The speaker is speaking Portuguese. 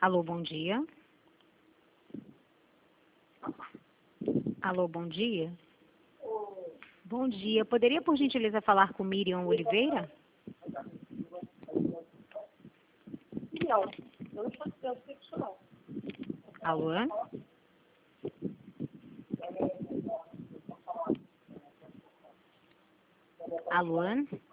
Alô, bom dia. Alô, bom dia. Bom dia. Poderia, por gentileza, falar com Miriam Oliveira? Não, eu não estou dizendo isso não. Alô? Alô?